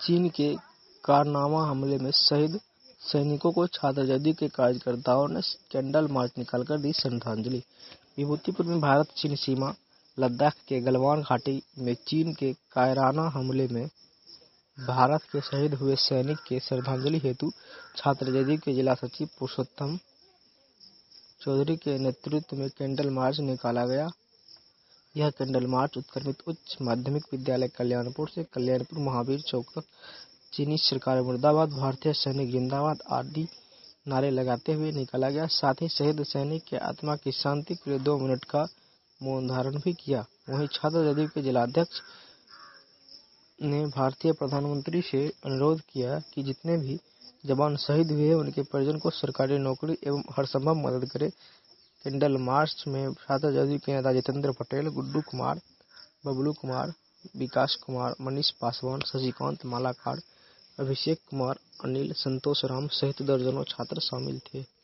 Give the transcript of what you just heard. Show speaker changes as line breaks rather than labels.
चीन के कारनामा हमले में शहीद सैनिकों को छात्र जदयू के कार्यकर्ताओं ने कैंडल मार्च निकालकर दी श्रद्धांजलि। विभूतिपुर में भारत चीन सीमा लद्दाख के गलवान घाटी में चीन के कायराना हमले में भारत के शहीद हुए सैनिक के श्रद्धांजलि हेतु छात्र जदयू के जिला सचिव पुरुषोत्तम चौधरी के नेतृत्व में कैंडल मार्च निकाला गया। यह कैंडल मार्च उत्क्रमित उच्च माध्यमिक विद्यालय कल्याणपुर से कल्याणपुर महावीर चौक तक चीनी सरकार मुर्दाबाद, भारतीय सैनिक जिंदाबाद आदि नारे लगाते हुए निकाला गया। साथ ही शहीद सैनिक के आत्मा की शांति के लिए 2 मिनट का मौन धारण भी किया। वहीं छात्र जदयू के जिलाध्यक्ष ने भारतीय प्रधानमंत्री से अनुरोध किया कि जितने भी जवान शहीद हुए उनके परिजन को सरकारी नौकरी एवं हरसंभव मदद करे। कैंडल मार्च में छात्र जदयू के नेता जितेंद्र पटेल, गुड्डू कुमार, बबलू कुमार, विकास कुमार, मनीष पासवान, शशिकांत मालाकार, अभिषेक कुमार, अनिल, संतोष राम सहित दर्जनों छात्र शामिल थे।